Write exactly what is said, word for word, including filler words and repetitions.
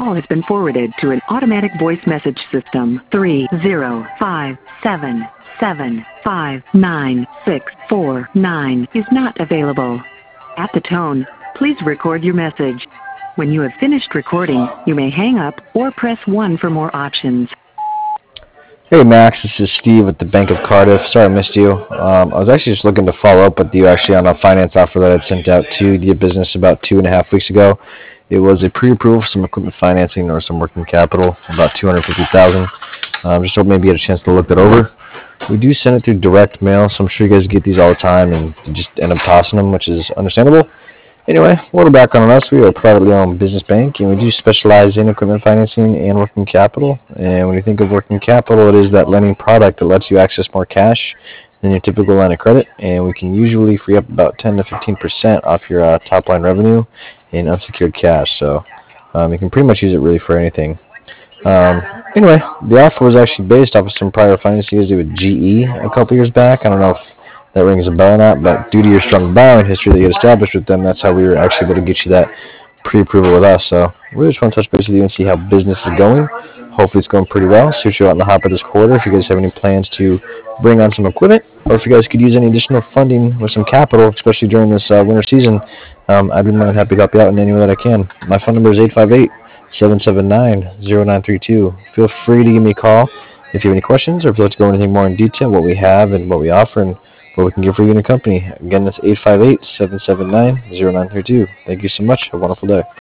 call has been forwarded to an automatic voice message system. three zero five seven seven five nine six four nine is not available. At the tone, please record your message. When you have finished recording, you may hang up or press one for more options. Hey Max, this is Steve with the Bank of Cardiff. Sorry I missed you. Um, I was actually just looking to follow up with you actually on a finance offer that I'd sent out to your business about two and a half weeks ago. It was a pre-approval for some equipment financing or some working capital, about two hundred fifty thousand dollars. Um, just hope maybe you had a chance to look that over. We do send it through direct mail, so I'm sure you guys get these all the time and you just end up tossing them, which is understandable. Anyway, a little background on us. We are a privately owned business bank, and we do specialize in equipment financing and working capital. And when you think of working capital, it is that lending product that lets you access more cash than your typical line of credit. And we can usually free up about ten to fifteen percent off your uh, top line revenue in unsecured cash. So um, you can pretty much use it really for anything. Um, anyway, the offer was actually based off of some prior financing you guys did with G E a couple years back. I don't know if that rings a bell or not, but due to your strong borrowing history that you had established with them, that's how we were actually able to get you that pre-approval with us. So we just want to touch base with you and see how business is going. Hopefully it's going pretty well. See what you're out in the hopper this quarter. If you guys have any plans to bring on some equipment, or if you guys could use any additional funding with some capital, especially during this uh, winter season, um, I'd be more than happy to help you out in any way that I can. My phone number is eight five eight, seven seven nine, zero nine three two. Feel free to give me a call if you have any questions, or if you'd like to go into anything more in detail, what we have and what we offer, and what we can give for you in the company. Again, that's eight five eight, seven seven nine, zero nine three two. Thank you so much. Have a wonderful day.